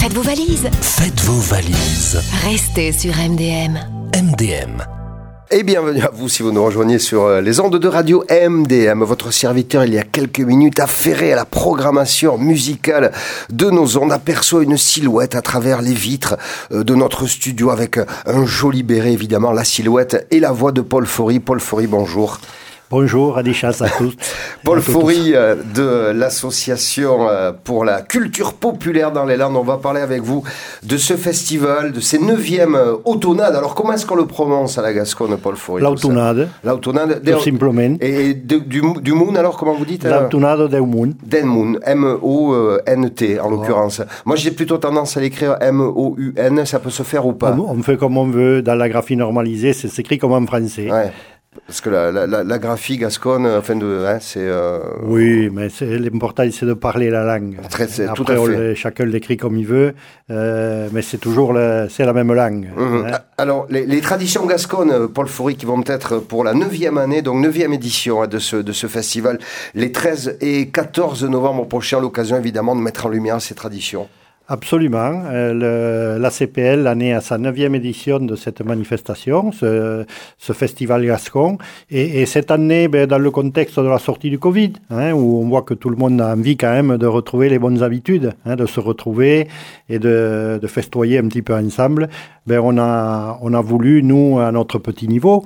Faites vos valises. Faites vos valises. Restez sur MDM. MDM. Et bienvenue à vous si vous nous rejoignez sur les ondes de radio MDM. Votre serviteur, il y a quelques minutes, affairé à la programmation musicale de nos ondes, aperçoit une silhouette à travers les vitres de notre studio avec un joli béret, évidemment, la silhouette et la voix de Paul Faury. Paul Faury, bonjour. Bonjour, Adéchas à tous. Paul Faury de l'association pour la culture populaire dans les Landes. On va parler avec vous de ce festival, de ces 9e automnades. Alors comment est-ce qu'on le prononce à la Gasconne, Paul Faury? L'automnade. L'automnade. Tout simplement. Et du Moon, alors comment vous dites? L'automade del Moon. Del Moon, M-O-N-T en l'occurrence. Moi j'ai plutôt tendance à l'écrire M-O-U-N, ça peut se faire ou pas? On fait comme on veut, dans la graphie normalisée, c'est écrit comme en français. Ouais. Parce que la graphie gasconne, c'est... Oui, mais l'important, c'est de parler la langue. Après, tout à fait. Chacun l'écrit comme il veut, mais c'est toujours c'est la même langue. Hein. Alors, les traditions gasconnes, Paul Faury, qui vont être pour la 9e année, donc 9e édition de ce festival, les 13 et 14 novembre prochains, l'occasion évidemment de mettre en lumière ces traditions. Absolument. L'ACPL en est à sa 9e édition de cette manifestation, ce festival gascon. Et cette année, dans le contexte de la sortie du Covid, où on voit que tout le monde a envie quand même de retrouver les bonnes habitudes, de se retrouver et de festoyer un petit peu ensemble, on a voulu, nous, à notre petit niveau,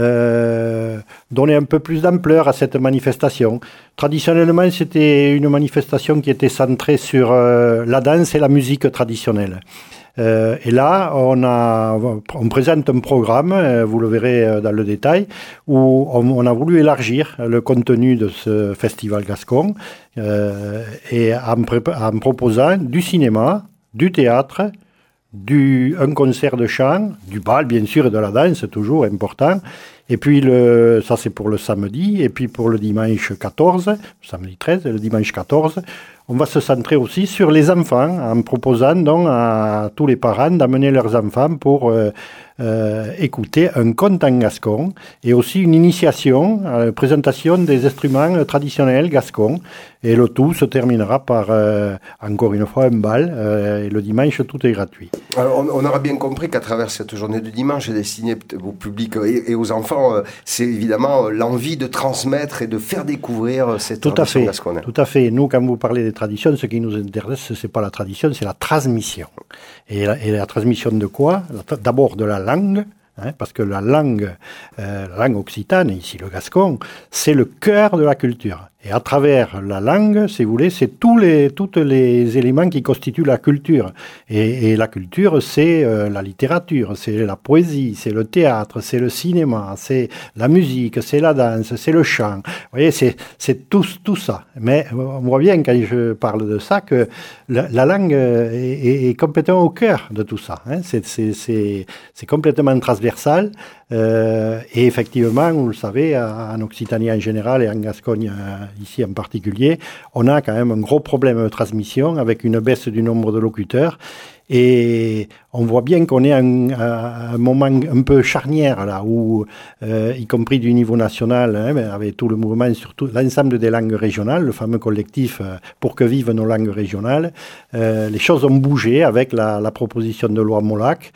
donner un peu plus d'ampleur à cette manifestation. Traditionnellement, c'était une manifestation qui était centrée sur la danse et la musique traditionnelle. Et là, on présente un programme, vous le verrez dans le détail, où on a voulu élargir le contenu de ce festival gascon et en proposant du cinéma, du théâtre, un concert de chant, du bal bien sûr et de la danse, toujours important. Et puis ça c'est pour le samedi, et puis pour le dimanche 14, samedi 13 et le dimanche 14, on va se centrer aussi sur les enfants en proposant donc à tous les parents d'amener leurs enfants pour écouter un conte en gascon et aussi une initiation à la présentation des instruments traditionnels gascons. Et le tout se terminera par, encore une fois, un bal. Et le dimanche, tout est gratuit. Alors, on aura bien compris qu'à travers cette journée de dimanche destinée au public et aux enfants, c'est évidemment l'envie de transmettre et de faire découvrir cette tradition gasconne. Tout à fait. Nous, quand vous parlez des traditions, ce qui nous intéresse, c'est pas la tradition, c'est la transmission. Et la transmission de quoi? D'abord de la langue. Parce que la langue occitane, ici le gascon, c'est le cœur de la culture. Et à travers la langue, si vous voulez, c'est tous les éléments qui constituent la culture. Et la culture, c'est la littérature, c'est la poésie, c'est le théâtre, c'est le cinéma, c'est la musique, c'est la danse, c'est le chant. Vous voyez, c'est tout ça. Mais on voit bien quand je parle de ça que la langue est complètement au cœur de tout ça. C'est complètement transversal. Et effectivement, vous le savez, en Occitanie en général et en Gascogne ici en particulier, on a quand même un gros problème de transmission avec une baisse du nombre de locuteurs. Et on voit bien qu'on est à un moment un peu charnière là, où, y compris du niveau national, avec tout le mouvement sur l'ensemble des langues régionales, le fameux collectif pour que vivent nos langues régionales, les choses ont bougé avec la proposition de loi Molac,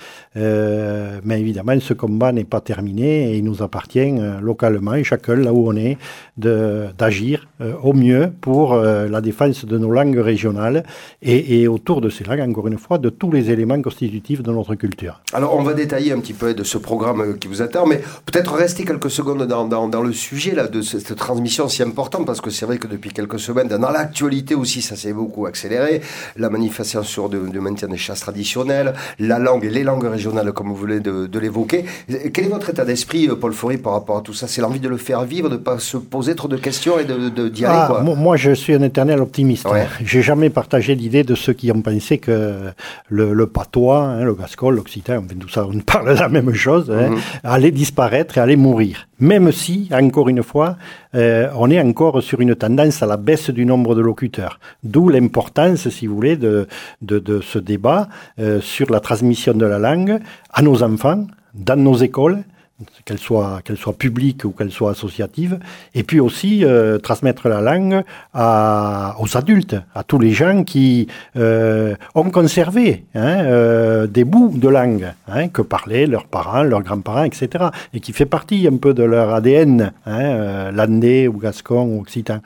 mais évidemment ce combat n'est pas terminé et il nous appartient localement, et chacun là où on est, d'agir au mieux pour la défense de nos langues régionales et autour de ces langues, encore une fois, de tous les éléments constitutifs de notre culture. Alors, on va détailler un petit peu de ce programme qui vous attend, mais peut-être rester quelques secondes dans le sujet là, de cette transmission si importante, parce que c'est vrai que depuis quelques semaines, dans l'actualité aussi, ça s'est beaucoup accéléré. La manifestation de maintien des chasses traditionnelles, la langue et les langues régionales, comme vous venez de l'évoquer. Quel est votre état d'esprit, Paul Faury, par rapport à tout ça? C'est l'envie de le faire vivre, de ne pas se poser trop de questions et d'y aller, quoi. Moi, je suis un éternel optimiste. Ouais. J'ai jamais partagé l'idée de ceux qui ont pensé que le patois, le gascon, l'occitan, tout ça, on parle de la même chose, allait disparaître et allait mourir. Même si, encore une fois, on est encore sur une tendance à la baisse du nombre de locuteurs. D'où l'importance, si vous voulez, de ce débat sur la transmission de la langue à nos enfants, dans nos écoles, qu'elle soit publique ou qu'elle soit associative, et puis aussi transmettre la langue aux adultes, à tous les gens qui ont conservé des bouts de langue que parlaient leurs parents, leurs grands-parents, etc., et qui fait partie un peu de leur ADN, landais ou gascon ou occitan.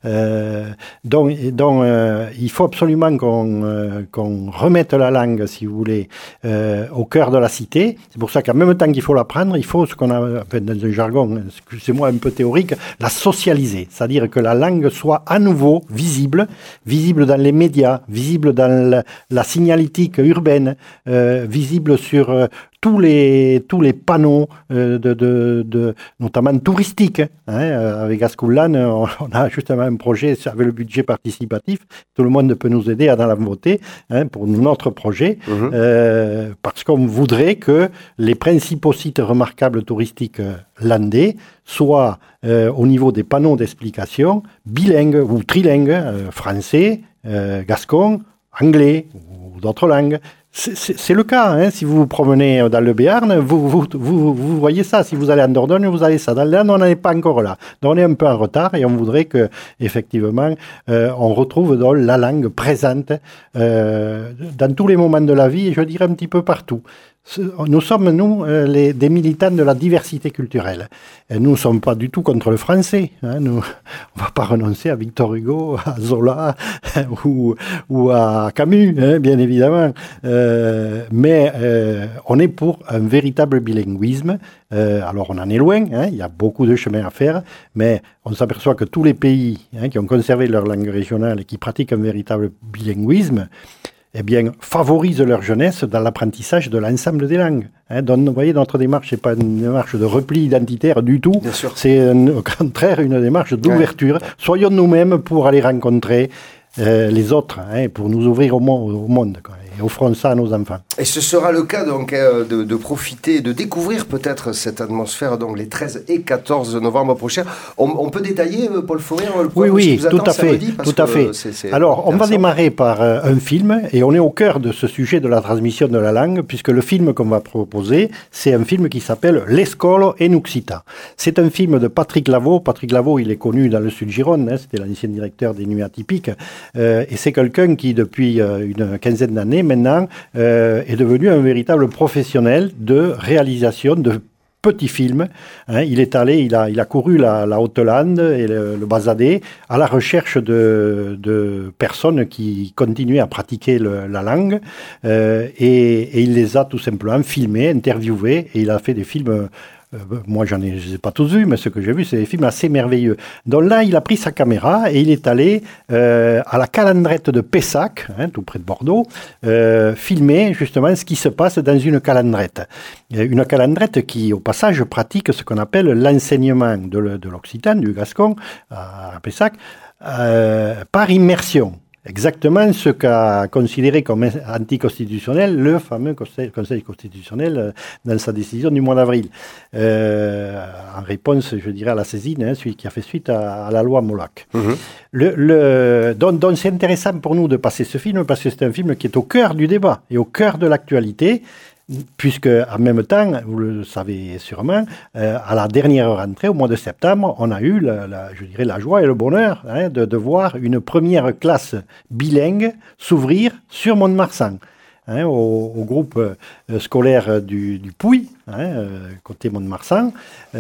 Donc, il faut absolument qu'on remette la langue, si vous voulez, au cœur de la cité. C'est pour ça qu'en même temps qu'il faut l'apprendre, il faut ce qu'on a, dans un jargon, excusez-moi, un peu théorique, la socialiser. C'est-à-dire que la langue soit à nouveau visible dans les médias, visible dans la signalétique urbaine, visible sur tous les panneaux, notamment touristiques. Avec Gascoulan, on a justement un projet avec le budget participatif. Tout le monde peut nous aider à la voter pour notre projet, parce qu'on voudrait que les principaux sites remarquables touristiques landais soient au niveau des panneaux d'explication bilingues ou trilingues, français, gascon, anglais ou d'autres langues. C'est le cas, si vous vous promenez dans le Béarn, vous voyez ça. Si vous allez en Dordogne, vous avez ça. Dans l'Inde, on n'en est pas encore là. Donc on est un peu en retard et on voudrait que, effectivement, on retrouve donc la langue présente dans tous les moments de la vie et je dirais un petit peu partout. Nous sommes, des militants de la diversité culturelle. Et nous ne sommes pas du tout contre le français. On ne va pas renoncer à Victor Hugo, à Zola ou à Camus, bien évidemment. Mais on est pour un véritable bilinguisme. Alors on en est loin, il y a beaucoup de chemin à faire, mais on s'aperçoit que tous les pays qui ont conservé leur langue régionale et qui pratiquent un véritable bilinguisme, favorisent leur jeunesse dans l'apprentissage de l'ensemble des langues. Donc, vous voyez, notre démarche n'est pas une démarche de repli identitaire du tout. C'est au contraire une démarche d'ouverture. Soyons nous-mêmes pour aller rencontrer les autres, pour nous ouvrir au monde, quoi. Et offrons ça à nos enfants. Et ce sera le cas donc de profiter, de découvrir peut-être cette atmosphère donc les 13 et 14 novembre prochains. On peut détailler, Paul Fauré, le programme Oui, qui vous attend, tout à fait. Tout à fait. Alors, on va démarrer par un film, et on est au cœur de ce sujet de la transmission de la langue, puisque le film qu'on va proposer, c'est un film qui s'appelle L'Escolo en Occita. C'est un film de Patrick Lavaux. Patrick Lavaux, il est connu dans le Sud-Gironde, c'était l'ancien directeur des Nuits Atypiques, et c'est quelqu'un qui, depuis une quinzaine d'années, maintenant, est devenu un véritable professionnel de réalisation de petits films. Il est allé, il a couru la Haute-Lande et le Bazadais à la recherche de personnes qui continuaient à pratiquer la langue, et il les a tout simplement filmés, interviewés, et il a fait des films. Moi, je les ai pas tous vus, mais ce que j'ai vu, c'est des films assez merveilleux. Donc là, il a pris sa caméra et il est allé à la calandrette de Pessac, tout près de Bordeaux, filmer justement ce qui se passe dans une calandrette. Une calandrette qui, au passage, pratique ce qu'on appelle l'enseignement de l'occitan, du gascon, à Pessac, par immersion. Exactement ce qu'a considéré comme anticonstitutionnel le fameux Conseil constitutionnel dans sa décision du mois d'avril, en réponse, je dirais, à la saisine, celui qui a fait suite à la loi Molac. Donc c'est intéressant pour nous de passer ce film, parce que c'est un film qui est au cœur du débat et au cœur de l'actualité, puisque en même temps, vous le savez sûrement, à la dernière rentrée, au mois de septembre, on a eu je dirais la joie et le bonheur de voir une première classe bilingue s'ouvrir sur Mont-de-Marsan. Au groupe scolaire du Puy, côté Mont-de-Marsan,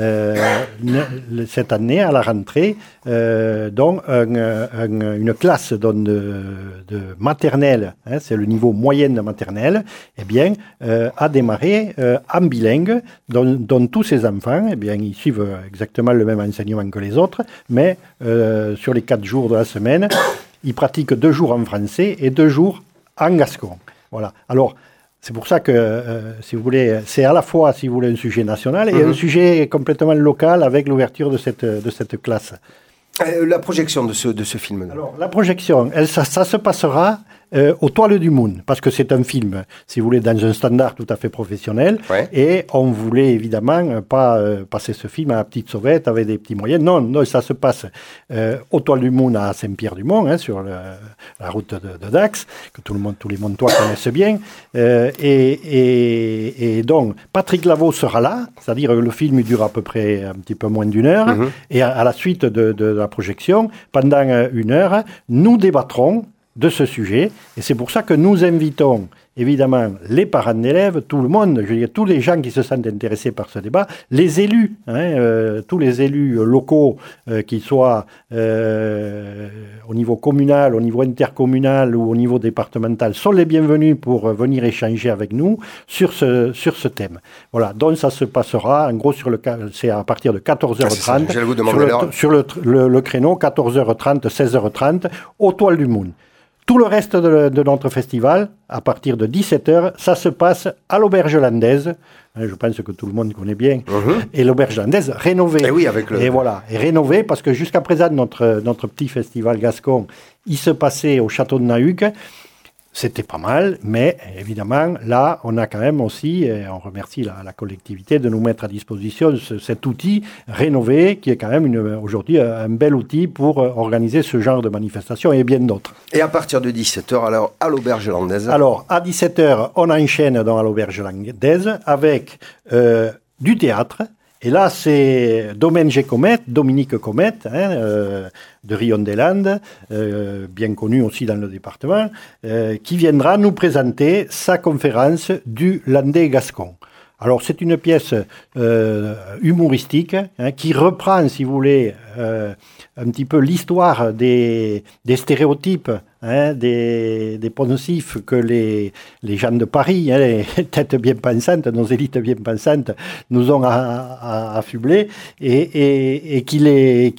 cette année, à la rentrée, donc une classe de maternelle, c'est le niveau moyen de maternelle, a démarré en bilingue, dont tous ces enfants, ils suivent exactement le même enseignement que les autres, mais sur les 4 jours de la semaine, ils pratiquent 2 jours en français et 2 jours en gascon. Voilà. Alors, c'est pour ça que, si vous voulez, c'est à la fois, si vous voulez, un sujet national et un sujet complètement local avec l'ouverture de cette classe. La projection de ce film. Alors, la projection, ça se passera Aux Toiles du Moon, parce que c'est un film, si vous voulez, dans un standard tout à fait professionnel, et on voulait évidemment pas passer ce film à la petite sauvette avec des petits moyens. Non, ça se passe aux Toiles du Moon à Saint-Pierre-du-Mont, sur la route de Dax, que tous les Montois connaissent bien. Et donc, Patrick Lavaux sera là, c'est-à-dire que le film dure à peu près un petit peu moins d'une heure, et à la suite de la projection, pendant une heure, nous débattrons de ce sujet, et c'est pour ça que nous invitons évidemment les parents d'élèves, tout le monde, je veux dire tous les gens qui se sentent intéressés par ce débat, les élus, tous les élus locaux, qu'ils soient au niveau communal, au niveau intercommunal ou au niveau départemental, sont les bienvenus pour venir échanger avec nous sur ce thème. Voilà, donc ça se passera en gros c'est à partir de 14h30 sur le créneau 14h30, 16h30 aux Toiles du Moon. Tout le reste de notre festival, à partir de 17h, ça se passe à l'Auberge Landaise. Je pense que tout le monde connaît bien. Et l'Auberge Landaise rénovée. Et oui, Et voilà, et rénovée parce que jusqu'à présent, notre petit festival gascon, il se passait au château de Nahuc. C'était pas mal, mais évidemment, là, on a quand même aussi, et on remercie la collectivité de nous mettre à disposition cet outil rénové, qui est quand même aujourd'hui un bel outil pour organiser ce genre de manifestation et bien d'autres. Et à partir de 17h, alors, à l'Auberge Landaise. Alors, à 17h, on enchaîne dans l'Auberge Landaise avec du théâtre. Et là, c'est Dominique Comet, de Rion-des-Landes, bien connu aussi dans le département, qui viendra nous présenter sa conférence du Landais gascon. Alors, c'est une pièce humoristique qui reprend, si vous voulez, un petit peu l'histoire des stéréotypes, des poncifs que les gens de Paris, les têtes bien pensantes, nos élites bien pensantes, nous ont affublés et qui les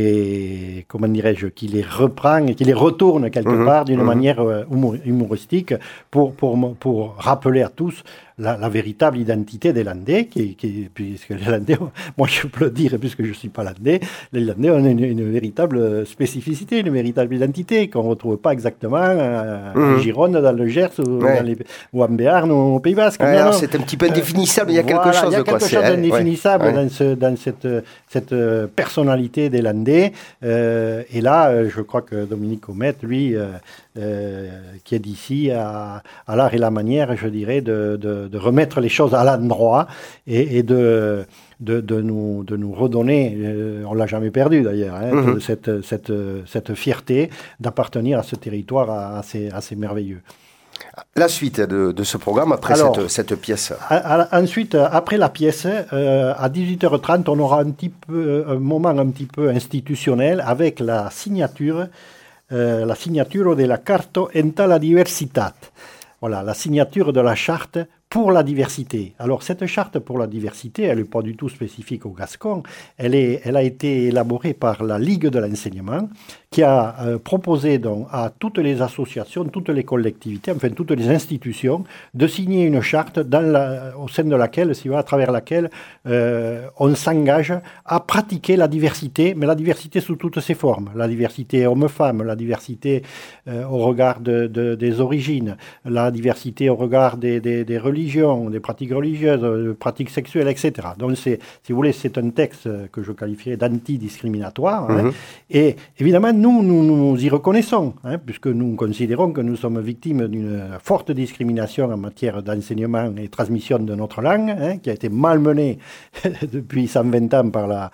reprend et qui les retourne quelque part d'une manière humoristique pour rappeler à tous la véritable identité des Landais, puisque les Landais, moi je peux le dire puisque je ne suis pas Landais, les Landais ont une véritable spécificité, une véritable identité qu'on ne retrouve pas exactement en Gironde, dans le Gers ou en Béarn ou au Pays Basque. Alors c'est un petit peu indéfinissable, il y a quelque chose de quoi. Il y a quelque chose d'indéfinissable dans cette personnalité des Landais. Et là, je crois que Dominique Comet, lui, qui est d'ici, a l'art et la manière, je dirais, de remettre les choses à l'endroit et de nous redonner, on l'a jamais perdu d'ailleurs, cette fierté d'appartenir à ce territoire assez merveilleux. La suite de ce programme après cette pièce. Ensuite, après la pièce, à 18h30, on aura un moment un petit peu institutionnel avec la signature de la Carta Enta la Diversitat. Voilà, la signature de la charte pour la diversité. Alors, cette charte pour la diversité, elle n'est pas du tout spécifique au Gascon. Elle a été élaborée par la Ligue de l'enseignement, qui a proposé donc à toutes les associations, toutes les collectivités, enfin toutes les institutions, de signer une charte au sein de laquelle, à travers laquelle on s'engage à pratiquer la diversité, mais la diversité sous toutes ses formes. La diversité homme-femme, la diversité au regard des origines, la diversité au regard des religions, des pratiques religieuses, des pratiques sexuelles, etc. Donc, si vous voulez, c'est un texte que je qualifierais d'anti-discriminatoire. Et évidemment, nous y reconnaissons, puisque nous considérons que nous sommes victimes d'une forte discrimination en matière d'enseignement et transmission de notre langue, qui a été malmenée depuis 120 ans par la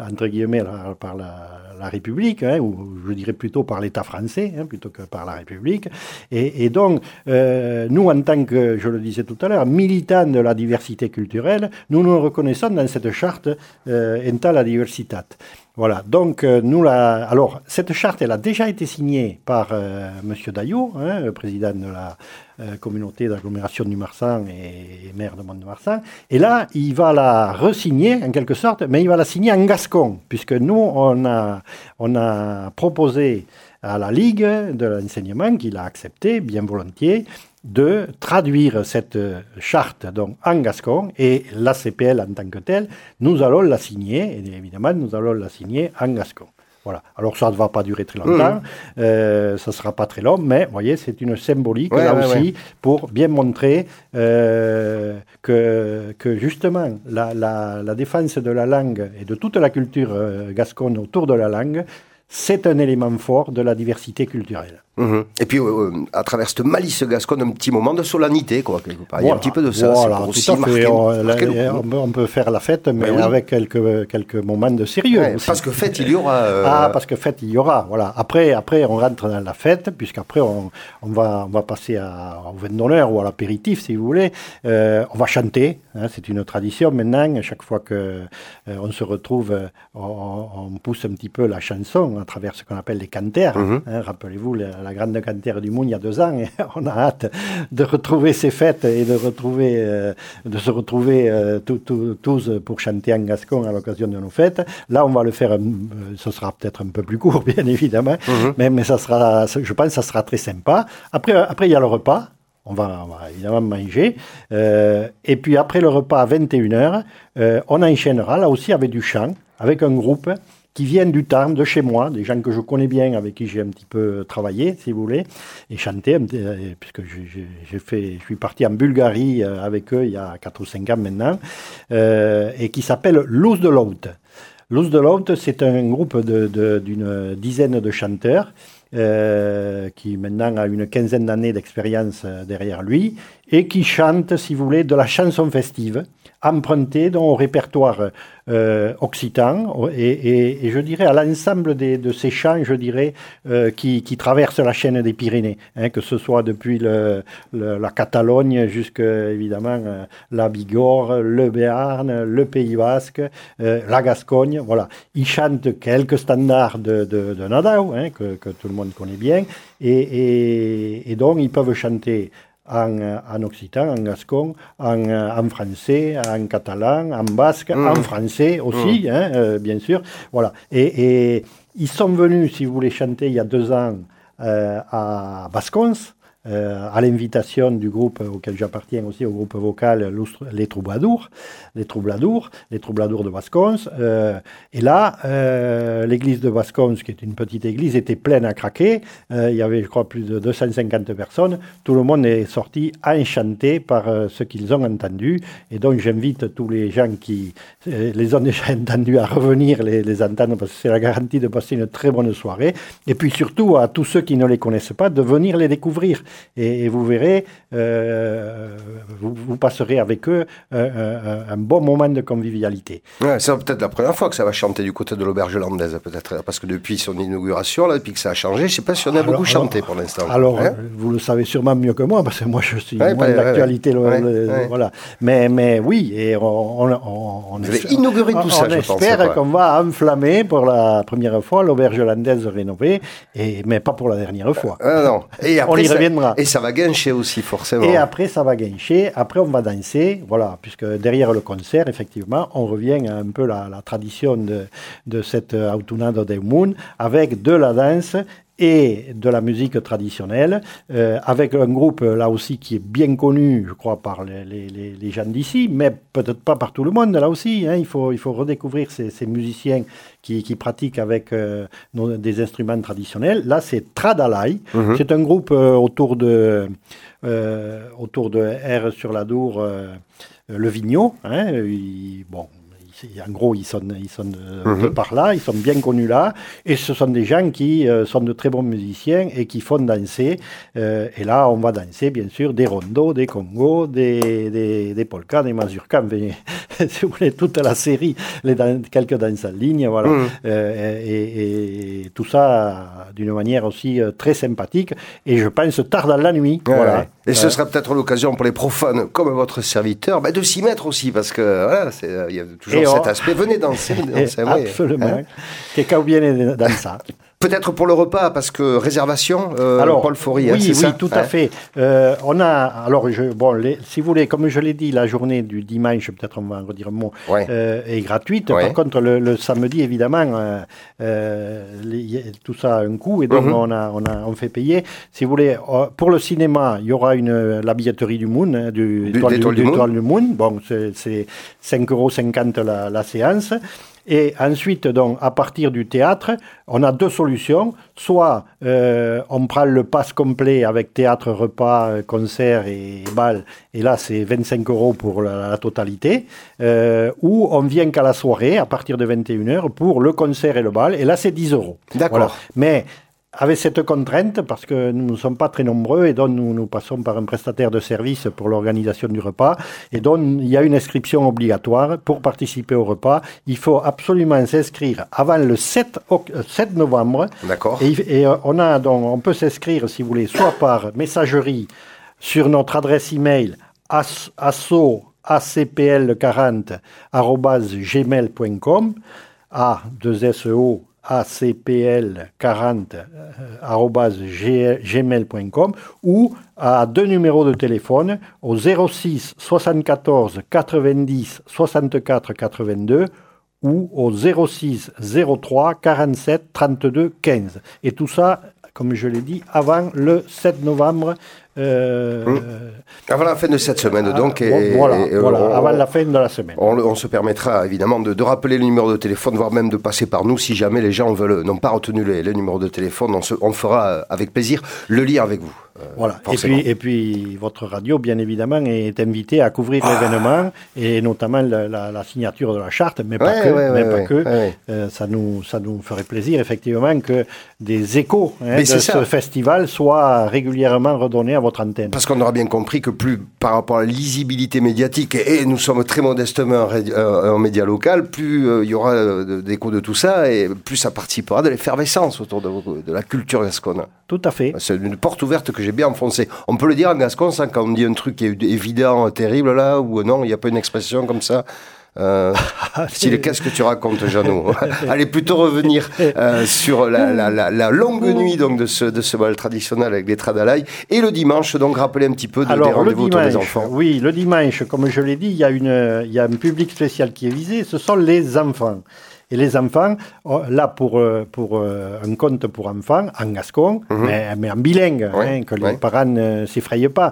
République, ou je dirais plutôt par l'État français, plutôt que par la République. Et donc, nous, en tant que, je le disais tout à l'heure, militants de la diversité culturelle, nous nous reconnaissons dans cette charte Enta la Diversitat. Voilà, donc alors cette charte, elle a déjà été signée par Monsieur Daillot, le président de la communauté d'agglomération du Marsan et maire de Mont-de-Marsan, et là, il va la re-signer en quelque sorte, mais il va la signer en gascon, puisque nous, on a proposé à la Ligue de l'enseignement, qui l'a accepté bien volontiers, de traduire cette charte donc en gascon, et l'ACPL en tant que telle, nous allons la signer, et évidemment nous allons la signer en gascon. Voilà. Alors ça ne va pas durer très longtemps, ça ne sera pas très long, mais vous voyez, c'est une symbolique pour bien montrer que justement la défense de la langue et de toute la culture gasconne autour de la langue, c'est un élément fort de la diversité culturelle. Et puis, à travers cette malice gasconne, un petit moment de solennité, quoi, quelque part. Il y a un petit peu de ça. Voilà, tout à fait. On peut faire la fête, mais avec quelques moments de sérieux. Aussi. Parce que fête, il y aura. Parce que fête, il y aura. Voilà. Après, on rentre dans la fête, puisqu'après, on va passer au vin d'honneur ou à l'apéritif, si vous voulez. On va chanter. C'est une tradition maintenant. À chaque fois qu'on se retrouve, on pousse un petit peu la chanson à travers ce qu'on appelle les cantères. Rappelez-vous, la grande cantère du Moon il y a 2 ans, et on a hâte de retrouver ces fêtes et de se retrouver tous pour chanter en gascon à l'occasion de nos fêtes. Là, on va le faire, ce sera peut-être un peu plus court, bien évidemment, mais ça sera, je pense que ça sera très sympa. Après, il y a le repas. On va évidemment manger. Et puis après le repas à 21h, on enchaînera là aussi avec du chant, avec un groupe qui viennent du Tarn, de chez moi, des gens que je connais bien, avec qui j'ai un petit peu travaillé, si vous voulez, et chanté, puisque je suis parti en Bulgarie avec eux il y a 4 ou 5 ans maintenant, et qui s'appelle Luz de Laut. Luz de Laut, c'est un groupe d'une dizaine de chanteurs, qui maintenant a une quinzaine d'années d'expérience derrière lui, et qui chante, si vous voulez, de la chanson festive, empruntée au répertoire occitan, et je dirais à l'ensemble de ces chants, je dirais, qui traversent la chaîne des Pyrénées, que ce soit depuis la Catalogne jusqu'à, évidemment, la Bigorre, le Béarn, le Pays Basque, la Gascogne, voilà. Ils chantent quelques standards de Nadao, que tout le monde connaît bien, et donc ils peuvent chanter en occitan, en gascon, en français, en catalan, en basque, en français aussi, bien sûr. Voilà. Et ils sont venus, si vous voulez, chanter il y a 2 ans à Bascons, à l'invitation du groupe auquel j'appartiens aussi, au groupe vocal Les Troubladours de Bascons. Et là, l'église de Bascons, qui est une petite église, était pleine à craquer. Il y avait, je crois, plus de 250 personnes. Tout le monde est sorti enchanté par ce qu'ils ont entendu. Et donc, j'invite tous les gens qui les ont déjà entendus à revenir les entendre, parce que c'est la garantie de passer une très bonne soirée. Et puis surtout, à tous ceux qui ne les connaissent pas, de venir les découvrir. Et vous verrez, vous passerez avec eux un bon moment de convivialité. Ouais, c'est peut-être la première fois que ça va chanter du côté de l'auberge landaise, peut-être, parce que depuis son inauguration, là, depuis que ça a changé, je ne sais pas si on a beaucoup chanté pour l'instant. Alors, vous le savez sûrement mieux que moi, parce que moi, je suis moins de l'actualité. Voilà. Mais oui, et on inaugurer tout ça, je pense. On espère qu'on va enflammer pour la première fois l'auberge landaise rénovée, mais pas pour la dernière fois. Non. Et après, on y reviendra. Et ça va guincher aussi, forcément. Et après, ça va guincher. Après, on va danser. Voilà, puisque derrière le concert, effectivement, on revient à un peu la tradition de cette Autunado de Moon, avec de la danse et de la musique traditionnelle, avec un groupe là aussi qui est bien connu, je crois, par les gens d'ici, mais peut-être pas par tout le monde là aussi. Il faut redécouvrir ces musiciens qui pratiquent avec des instruments traditionnels. Là, c'est Tradalai. C'est un groupe autour de R sur l'Adour, le Vigneault. En gros, ils sont de par là, ils sont bien connus là, et ce sont des gens qui sont de très bons musiciens et qui font danser. Et là, on va danser, bien sûr, des rondos, des congos, des polkas, des mazurkas, si vous voulez, toute la série, quelques danses en ligne, voilà. Et tout ça d'une manière aussi très sympathique, et je pense tard dans la nuit. Voilà. Et ce sera peut-être l'occasion pour les profanes, comme votre serviteur, de s'y mettre aussi, parce que voilà, il y a toujours cet aspect. Venez danser. Absolument. Quelqu'un viene danser. Peut-être pour le repas, parce que réservation, Paul Faury, oui, c'est ça? Oui, tout à fait. On a, alors, si vous voulez, comme je l'ai dit, la journée du dimanche, peut-être on va en redire un mot, est gratuite. Par contre, le samedi, évidemment, tout ça a un coût, et donc on fait payer. Si vous voulez, pour le cinéma, il y aura la billetterie du Moon, du Étoile du Moon. Bon, c'est 5,50 € la séance. Et ensuite, donc, à partir du théâtre, on a 2 solutions. Soit on prend le pass complet avec théâtre, repas, concert et bal, et là c'est 25 € pour la totalité, ou on vient qu'à la soirée, à partir de 21h, pour le concert et le bal, et là c'est 10 €. D'accord. Voilà. Mais avec cette contrainte, parce que nous ne sommes pas très nombreux et donc nous passons par un prestataire de service pour l'organisation du repas, et donc il y a une inscription obligatoire pour participer au repas. Il faut absolument s'inscrire avant le 7 novembre. D'accord. Et on peut s'inscrire, si vous voulez, soit par messagerie sur notre adresse email acpl40@gmail.com, A2SEO acpl40@gmail.com, ou à 2 numéros de téléphone, au 06 74 90 64 82 ou au 06 03 47 32 15. Et tout ça, comme je l'ai dit, avant le 7 novembre. Avant la fin de cette semaine, donc. Avant la fin de la semaine. On se permettra évidemment de rappeler le numéro de téléphone, voire même de passer par nous si jamais les gens n'ont pas retenu les numéros de téléphone. On fera avec plaisir le lien avec vous. Voilà. Et puis, votre radio, bien évidemment, est invitée à couvrir l'événement, et notamment la signature de la charte, mais pas que. Ça nous ferait plaisir, effectivement, que des échos de ce festival soient régulièrement redonnés à votre antenne. Parce qu'on aura bien compris que plus par rapport à la lisibilité médiatique, et nous sommes très modestement un média local, plus il y aura d'échos de tout ça, et plus ça participera de l'effervescence autour de la culture gasconne. Tout à fait. C'est une porte ouverte que j'ai bien enfoncée. On peut le dire en gascon, ça, quand on dit un truc qui est évident, terrible, là, ou non, il n'y a pas une expression comme ça. Qu'est-ce que tu racontes, Jeannot? Allez plutôt revenir sur la longue nuit donc de ce bal traditionnel avec les Tradalaï, et le dimanche, donc rappeler un petit peu des rendez-vous autour des enfants. Oui, le dimanche, comme je l'ai dit, il y a un public spécial qui est visé, ce sont les enfants. Et les enfants, là, pour un conte pour enfants, en gascon, mais en bilingue, que les parents ne s'effrayent pas.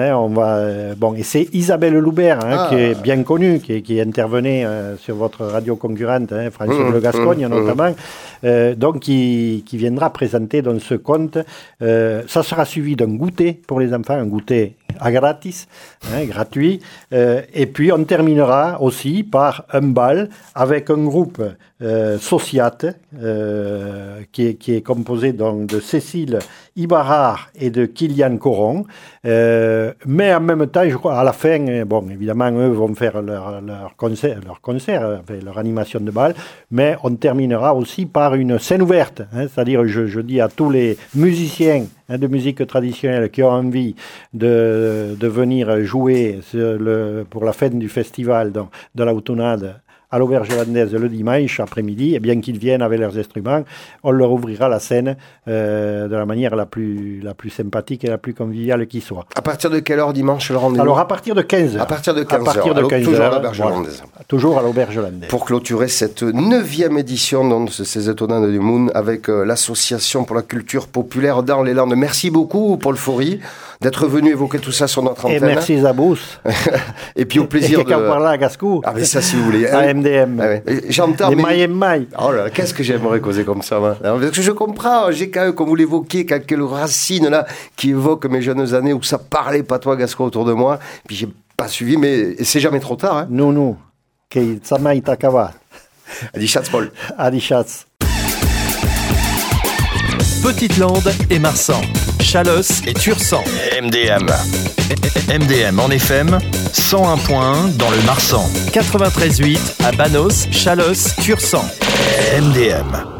Et c'est Isabelle Loubert, qui est bien connue, qui intervenait sur votre radio concurrente, France Bleu Gascogne notamment, donc qui viendra présenter dans ce conte. Ça sera suivi d'un goûter pour les enfants, un goûter à gratis, gratuit. Et puis on terminera aussi par un bal avec un groupe Sociate, qui est composé donc de Cécile Ibarrar et de Kylian Coron. Mais en même temps, je crois, à la fin, évidemment, eux vont faire leur concert, leur animation de bal, mais on terminera aussi par une scène ouverte. C'est-à-dire, je dis à tous les musiciens de musique traditionnelle qui ont envie de venir jouer pour la fin du festival de l'Autunade à l'Auberge Hollandaise le dimanche après-midi, et bien qu'ils viennent avec leurs instruments, on leur ouvrira la scène de la manière la plus sympathique et la plus conviviale qui soit. À partir de quelle heure dimanche le rendez-vous? Alors à partir de 15h. À partir de 15h. Toujours à l'Auberge Hollandaise. Toujours à l'Auberge Hollandaise. Pour clôturer cette 9e édition de ces étonnants du Moon avec l'Association pour la culture populaire dans les Landes. Merci beaucoup, Paul Faury, d'être venu évoquer tout ça sur notre antenne. Et merci Zabous. Et puis au plaisir de... parler à Gascou. Ah mais ça si vous voulez. À MDM. Ah ouais. J'entends. Les mailles. Oh là, qu'est-ce que j'aimerais causer comme ça, moi. Alors, parce que je comprends, j'ai quand même, comme vous l'évoquiez, quelques racines là qui évoquent mes jeunes années où ça parlait patois gascon autour de moi. Puis j'ai pas suivi, mais c'est jamais trop tard. Non. Que ça m'a été acabé. Adichatz, Paul. Adichatz. Petite-Lande et Marsan, Chalosse et Tursan. MDM en FM, 101.1 dans le Marsan, 93.8 à Banos, Chalosse, Tursan. MDM.